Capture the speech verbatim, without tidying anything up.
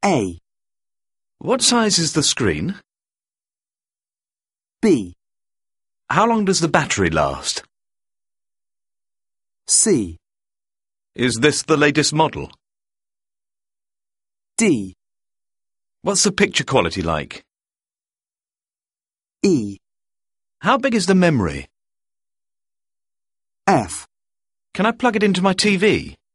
A. What size is the screen? B. How long does the battery last? C. Is this the latest model? D. What's the picture quality like? E. How big is the memory? F. Can I plug it into my T V?